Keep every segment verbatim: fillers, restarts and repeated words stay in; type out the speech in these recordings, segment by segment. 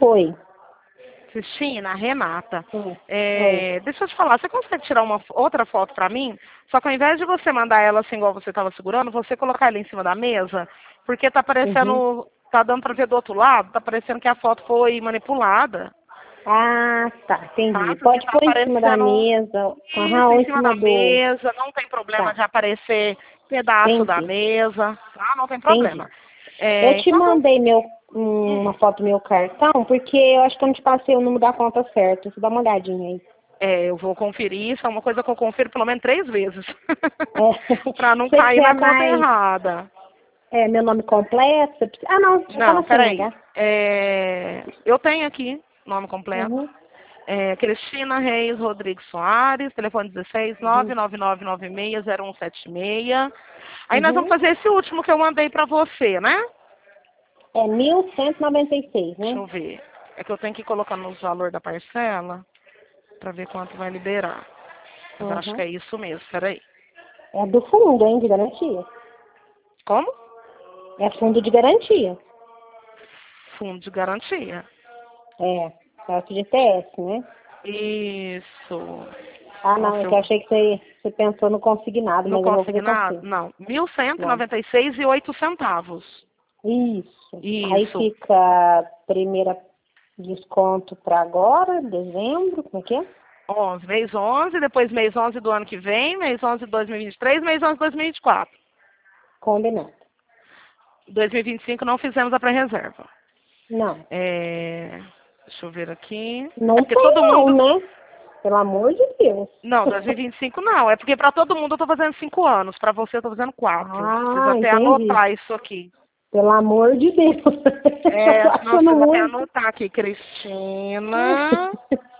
Oi. Cristina, Renata. Oi. É, deixa eu te falar, você consegue tirar uma outra foto pra mim? Só que ao invés de você mandar ela assim igual você estava segurando, você colocar ela em cima da mesa, porque tá parecendo, Uhum. tá dando pra ver do outro lado, tá parecendo que a foto foi manipulada, Ah, tá, entendi. tá? Porque Pode tá pôr em cima da aparecendo mesa. Aham, isso ou em em cima cima da do. mesa, não tem problema Tá, de aparecer pedaço da entendi. mesa, tá? Não tem Entendi. problema. Eu É, te então, mandei meu, hum, uma foto do meu cartão, porque eu acho que eu não te passei o número da conta certo. Você dá uma olhadinha aí. é, eu vou conferir, isso é uma coisa que eu confiro pelo menos três vezes, É. para Se não você cair quiser na conta mais errada. é, meu nome completo, você precisa... Ah, não, já tá Não, na C N peraí. H. É, eu tenho aqui nome completo. Uhum. É, Cristina Reis Rodrigues Soares, telefone dezesseis nove Uhum. nove nove nove seis zero um sete seis. Aí nós vamos Uhum. fazer esse último que eu mandei para você, né? É mil cento e noventa e seis, Deixa né? eu ver. É que eu tenho que colocar nos valores da parcela para ver quanto vai liberar. Mas eu acho que Uhum. é isso mesmo, peraí. É do fundo, hein, de garantia. Como? É fundo de garantia. Fundo de garantia. É, certo de T S, né? Isso. Ah, não, Nossa, é que eu eu achei que você, você pensou no consignado, não mas eu vou consegui fazer com nada? você. Não. Mil cento e Não. noventa e seis e oito centavos. Isso. Aí Isso. fica a primeira desconto para agora, dezembro, como é que é? onze, mês onze, depois mês onze do ano que vem, mês onze de dois mil e vinte e três, mês onze de dois mil e vinte e quatro. Combinado. dois mil e vinte e cinco não fizemos a pré-reserva. Não. É, deixa eu ver aqui. É Não porque tem todo não, mundo. né? Pelo amor de Deus. Não, dois mil e vinte e cinco não. É porque para todo mundo eu tô fazendo cinco anos. Para você eu tô fazendo quatro. Preciso Ah, até entendi. anotar isso aqui. Pelo amor de Deus. Tá É, não, passando preciso até muito. anotar aqui, Cristina.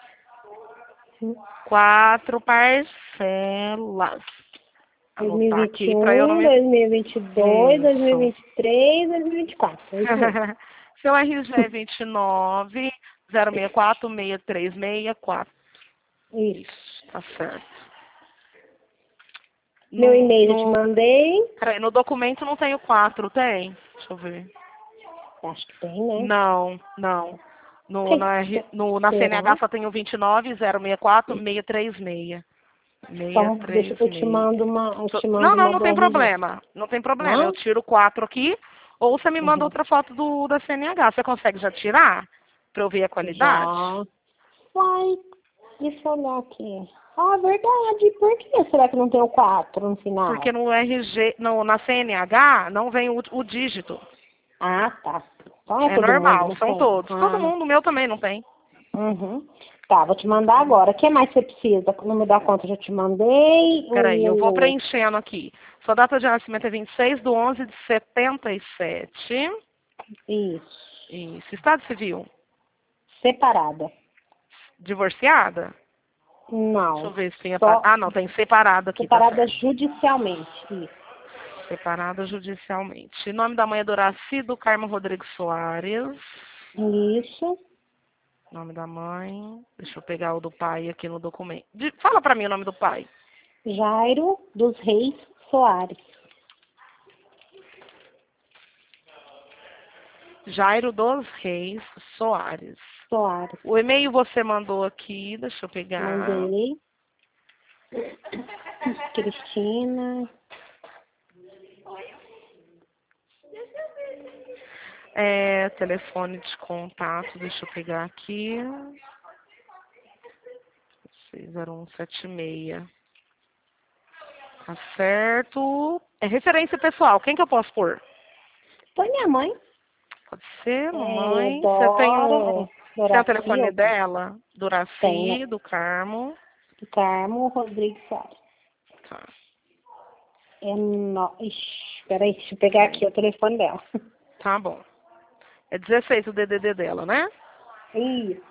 Quatro parcelas. Anotar aqui para eu não dois mil e vinte e um, me. dois mil e vinte e dois, Isso. dois mil e vinte e três, dois mil e vinte e quatro. É isso mesmo. Seu R G é vinte e nove, zero seis quatro, seis três seis quatro. Isso. Isso, tá certo. Meu No, e-mail eu te no, mandei. peraí, no documento não tem o quatro, tem? Deixa eu ver. Acho que tem, né? Não, não. No, Que- na, R- no, na C N H Será? só tem o vinte e nove, zero seis quatro, seis três seis. Então, deixa eu te seis três seis. mando uma, eu te Não, mando não, uma não do tem R G. problema. Não tem problema. Eu Não? tiro quatro aqui, ou você me manda Uhum. outra foto do, da C N H. Você consegue já tirar? Pra eu ver a qualidade? Já. Uai, deixa eu olhar aqui. Ah, verdade. Por que será que não tem o quatro no Porque final? no R G, no, na C N H, não vem o, o dígito. Ah, tá. Então é É todo mundo, normal, não são tem? todos. Todo Ah, mundo, o meu também não tem. uhum. Tá, vou te mandar agora. O que mais você precisa? O número da conta eu já te mandei. Peraí, eu vou O... preenchendo aqui. Sua data de nascimento é vinte e seis de onze de setenta e sete. Isso. Isso. Estado civil? Separada. Divorciada? Deixa eu Não. ver se tem a... pa- Só Ah, não, tem separada aqui, tá separada certo. judicialmente. Isso. Separada judicialmente. Nome da mãe é Doraci do Carmo Rodrigues Soares. Isso. Nome da mãe. Deixa eu pegar o do pai aqui no documento. De- Fala pra mim o nome do pai. Jairo dos Reis Soares. Jairo dos Reis Soares. Soares. O e-mail você mandou aqui, deixa eu pegar. Mandei. Cristina. É, telefone de contato, deixa eu pegar aqui. seis zero um sete seis. Tá certo. É referência pessoal, quem que eu posso pôr? Foi minha mãe. Pode ser, É, mamãe. Você tem Dora. o, você tem o Doraci, telefone algum. dela? Tem. Duraci, do Carmo. Do Carmo Rodrigues Soares. Tá. É no... Ixi, peraí, deixa eu pegar aqui o telefone dela. Tá bom. É dezesseis o D D D dela, né? Isso.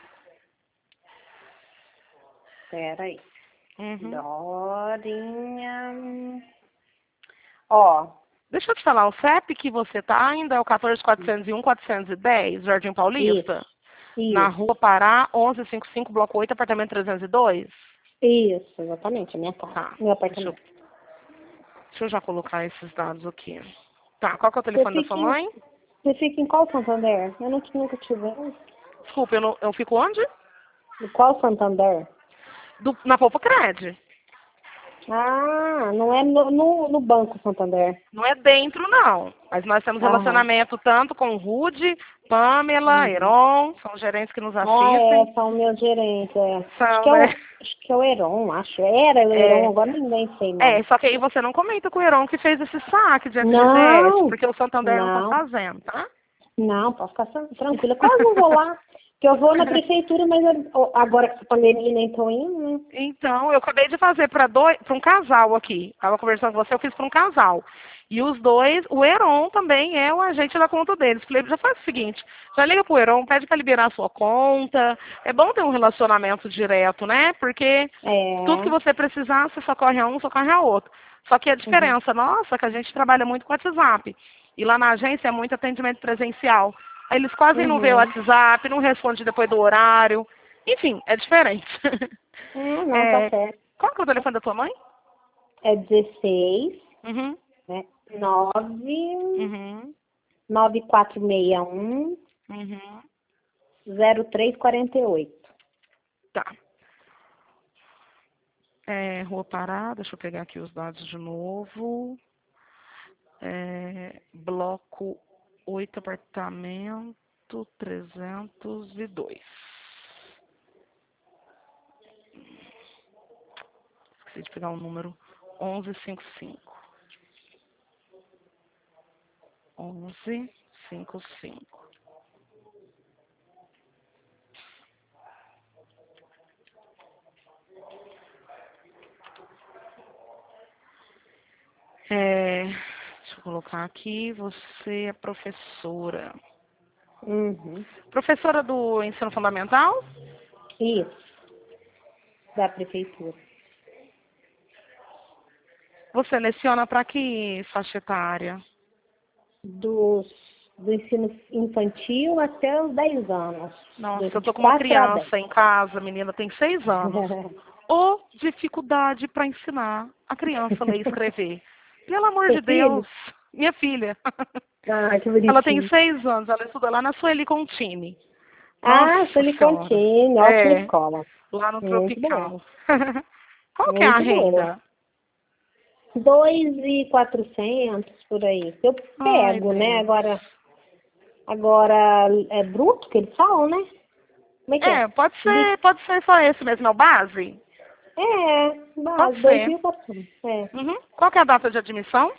Peraí. Uhum. Dorinha. Ó, Deixa eu te falar, o C E P que você tá ainda é o quatorze quatrocentos e um quatrocentos e dez, Jardim Paulista? isso. Na Isso. Rua Pará, onze cinquenta e cinco, Bloco oito, apartamento trezentos e dois? Isso, exatamente, a minha casa. Tá. Meu Deixa eu, apartamento. deixa eu já colocar esses dados aqui. Tá, qual que é o Você telefone da sua fica em, mãe? você fica em qual Santander? Eu não, nunca tive. Desculpa, eu, não, eu fico onde? E qual Santander? Do, na Poupa Cred. Ah, não é no, no, no Banco Santander. Não é dentro, não. Mas nós temos Aham. relacionamento tanto com o Rude, Pamela, Uhum. Heron, são gerentes que nos Ah, assistem. é, são meus gerentes, é. Acho São, que é né? o, acho que é o Heron, acho. Era o Heron, É, agora nem, nem sei é, mais. só que aí você não comenta com o Heron que fez esse saque de F G T S, Não, porque o Santander não está não, fazendo, tá? não, pode ficar tran- tranquila. Eu quase não vou lá, porque eu vou na prefeitura, mas eu- agora com essa pandemia nem tô indo, né? Então, eu acabei de fazer para dois, para um casal aqui. Estava conversando com você, eu fiz para um casal. E os dois, o Heron também é o agente da conta deles. Falei, já faz o seguinte, já liga pro Heron, pede para liberar a sua conta. É bom ter um relacionamento direto, né? Porque tudo que É. você precisar, você socorre a um, socorre a outro. Só que a Uhum, diferença nossa é que a gente trabalha muito com WhatsApp. E lá na agência é muito atendimento presencial. Aí eles quase não vê o uhum. WhatsApp, não responde depois do horário. Enfim, é diferente. É, não, tá É, certo. qual que é o telefone da tua mãe? É dezesseis, Uhum, né? nove uhum, nove quatro seis um uhum. zero três quarenta e oito. Tá. É, Rua Pará, deixa eu pegar aqui os dados de novo. É, bloco oito, apartamento trezentos e dois. Esqueci de pegar o número onze cinquenta e cinco. onze cinquenta e cinco. É, deixa eu colocar aqui, você é professora. Uhum. Professora do ensino fundamental? Isso, da prefeitura. Você leciona para que faixa etária? Dos, do ensino infantil até os dez anos. Nossa, eu De tô com uma quatro a dez. criança em casa, a menina tem seis anos. Ou dificuldade para ensinar a criança a ler e escrever. Pelo amor Seu de filho? Deus, minha filha. Ah, que Ela tem bonitinho. seis anos, ela estuda lá na Sueli Contini. Ah, Nossa senhora. Silicontine, ótima É, escola. lá no Muito bom, Tropical. Qual que é a muito boa. renda? Dois e quatrocentos por aí. Eu Ai, pego, né? Deus. Agora, agora é bruto que eles falam, né? Como é que É, é? pode Li- ser, pode ser só esse mesmo, é o base? É, Pode base, dois ser. mil e quatrocentos. É. Uhum. Qual que é a data de admissão?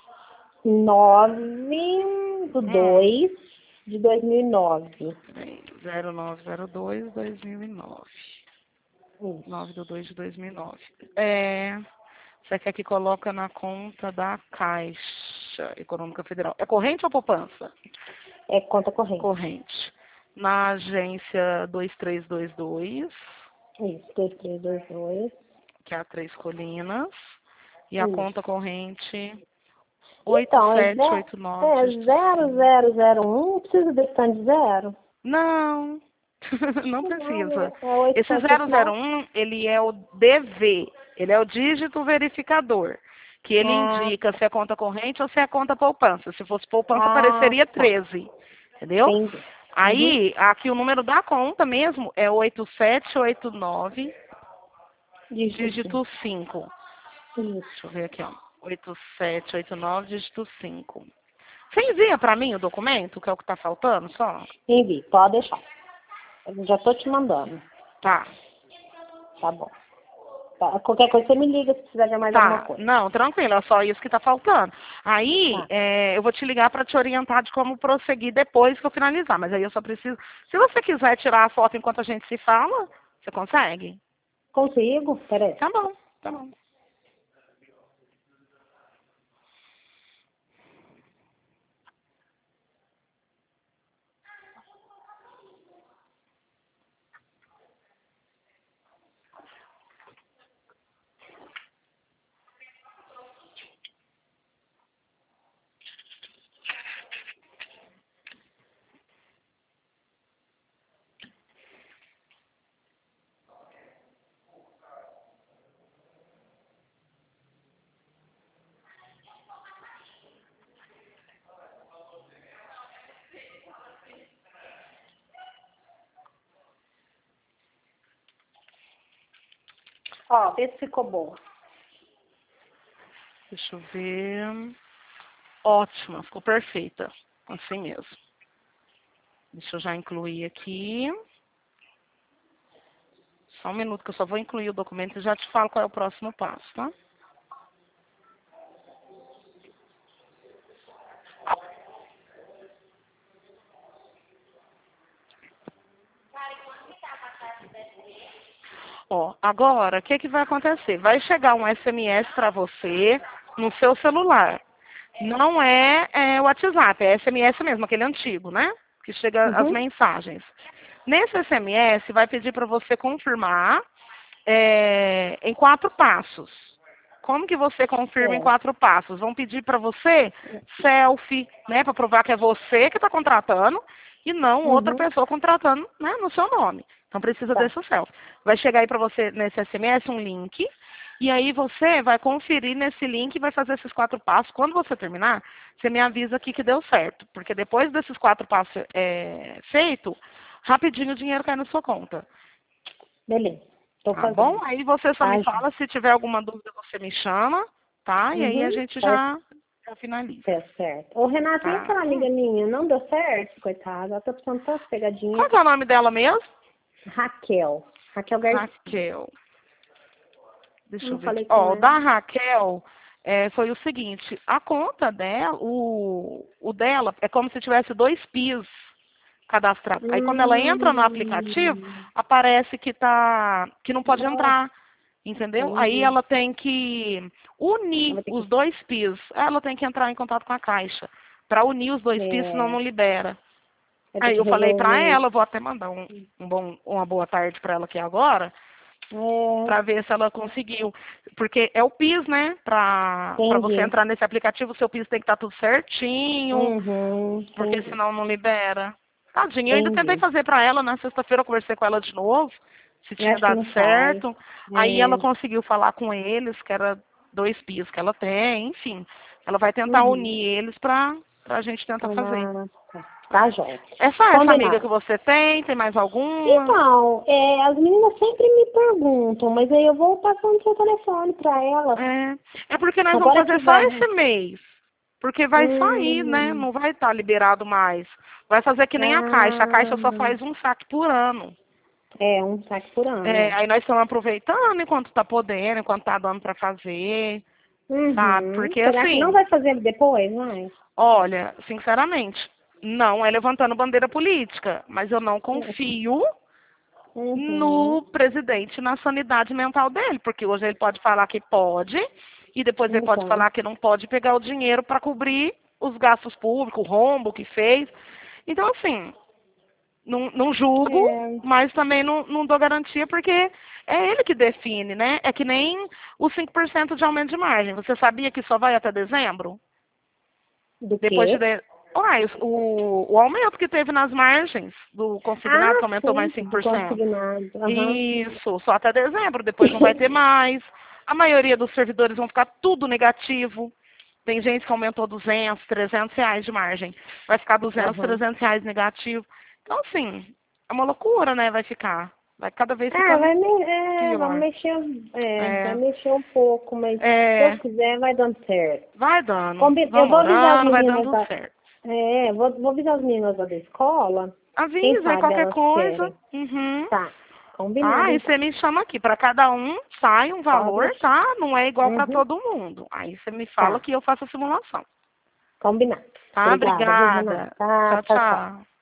Nove do Hum. dois de dois mil e nove. zero nove zero dois, dois mil e nove. nove Isso. de dois de dois mil e nove. É, você quer que coloca na conta da Caixa Econômica Federal. É corrente ou poupança? É conta corrente. Corrente. Na agência dois três dois dois, Isso, dois três dois dois. que é a Três Colinas. E a conta Isso. corrente Então, é oito sete zero, oito nove, é dígito zero cinco. zero zero um, não precisa desse tanto de zero. Não, não Não, precisa. é, é oito Esse sete zero oito zero nove. um, ele é o D V, ele é o dígito verificador, que ele Ah, indica se é conta corrente ou se é conta poupança. Se fosse poupança, ah, apareceria tá. treze, entendeu? Entendi. Uhum. Aí, aqui o número da conta mesmo é oito sete oito nove, Dígito sim. dígito cinco. Deixa Isso. eu ver aqui, ó. oito sete oito nove, dígito cinco. Você envia para mim o documento, que é o que está faltando, só? Envie, pode deixar. Eu já tô te mandando. Tá. Tá bom. Tá. Qualquer coisa você me liga se precisar de mais alguma Tá, coisa. não, tranquilo, é só isso que tá faltando. Aí, Tá. é, eu vou te ligar para te orientar de como prosseguir depois que eu finalizar, mas aí eu só preciso. Se você quiser tirar a foto enquanto a gente se fala, você consegue? Consigo? Peraí. Tá bom, tá bom. Ó, vê se ficou boa. Deixa eu ver. Ótima, ficou perfeita. Assim mesmo. Deixa eu já incluir aqui. Só um minuto que eu só vou incluir o documento e já te falo qual é o próximo passo, tá? Ó, agora, o que, que vai acontecer? Vai chegar um S M S para você no seu celular. Não é, é WhatsApp, é S M S mesmo, aquele antigo, né? Que chega as Uhum. mensagens. Nesse S M S, vai pedir para você confirmar é, em quatro passos. Como que você confirma em É. quatro passos? Vão pedir para você selfie, né? Para provar que é você que está contratando e não outra Uhum. pessoa contratando, né, no seu nome. Então precisa Tá. desse selfie. Vai chegar aí para você nesse S M S um link. E aí você vai conferir nesse link e vai fazer esses quatro passos. Quando você terminar, você me avisa aqui que deu certo. Porque depois desses quatro passos é, feito, rapidinho o dinheiro cai na sua conta. Beleza. Tô Tá bom? fazendo. Aí você só me Tá, Ju? fala, se tiver alguma dúvida, você me chama, tá? E aí a Uhum. gente Tá, já, já finaliza. tá certo. Ô, Renata, e Tá? aquela amiga Hum. minha? Não deu certo, coitada. Ela tá precisando tanto pegar Qual dinheiro. que é o nome dela mesmo? Raquel. Raquel Garcia. Raquel. Eu Deixa eu não ver aqui. falei com Ó, o ela. da Raquel é, foi o seguinte, a conta dela, o, o dela é como se tivesse dois P I S cadastrados. Aí quando ela entra no aplicativo, Hum, aparece que tá, que não pode nossa, entrar. Entendeu? Aí entendi. ela tem que unir Ela vai ter os que. dois P I S. Ela tem que entrar em contato com a Caixa para unir os dois P I S, senão É, não libera. vai ter Aí que eu falei para resolver ela, isso. vou até mandar um, um bom, uma boa tarde para ela aqui agora, É, para ver se ela conseguiu. Porque é o P I S, né? Para para você entendi. entrar nesse aplicativo, o seu P I S tem que estar tudo certinho, Uhum, porque entendi. senão não libera. Tadinha, eu ainda tentei Entendi. fazer para ela, na sexta-feira eu conversei com ela de novo, se Eu tinha acho que dado não sai. certo. Aí ela É, conseguiu falar com eles, que era dois P I S que ela tem, enfim. Ela vai tentar uhum. unir eles para a gente tentar fazer. Ah, tá. Tá, jóia. É só essa amiga que Combinado. você tem? Tem mais alguma? Então, é, as meninas sempre me perguntam, mas aí eu vou passando seu telefone pra elas. É, é porque nós vamos Agora fazer que só vai. esse mês. Porque vai sair, né? Hum, Não vai estar liberado mais. Vai fazer que nem a Caixa. A Caixa só ah, faz um saque por ano. é, um saque por ano, É, é. aí nós estamos aproveitando enquanto está podendo, enquanto está dando para fazer, sabe? Uhum. Porque Será que não assim, vai fazer depois, vai? olha, sinceramente, não é levantando bandeira política, mas eu não confio Uhum. no presidente, na sanidade mental dele, porque hoje ele pode falar que pode e depois ele pode Então, falar que não pode pegar o dinheiro para cobrir os gastos públicos, o rombo que fez. Então, assim, não, não julgo, é, mas também não, não dou garantia porque é ele que define, né? É que nem os cinco por cento de aumento de margem. Você sabia que só vai até dezembro? do Depois de... quê? de- Uai, o, o aumento que teve nas margens do consignado, Ah, que aumentou sim, mais cinco do por cento. consignado. Aham. Isso, só até dezembro, depois não vai ter mais. A maioria dos servidores vão ficar tudo negativo. Tem gente que aumentou duzentos, trezentos reais de margem. Vai ficar duzentos, Aham. trezentos reais negativo. Então, assim, é uma loucura, né? Vai ficar. Vai cada vez É, ficando vai me... é, vamos pior. mexer, é, vai É, mexer um pouco, mas se Deus é, quiser vai dando certo. vai dando. Combi... Eu Vamos vou avisar as orando, vai meninas dando da. certo. É, vou, vou avisar as meninas lá da escola. Quem Avisa aí sabe qualquer elas coisa. querem. Uhum. Tá. Tá? Combinado Aí você então. me chama aqui. Para cada um sai um Pode valor, deixar. tá? Não é igual para Uhum. todo mundo. Aí você me fala Tá. que eu faço a simulação. Combinado. Tá? Obrigada, viu, Renata? Obrigada. Tá, Tchau, tchau, tchau. tchau.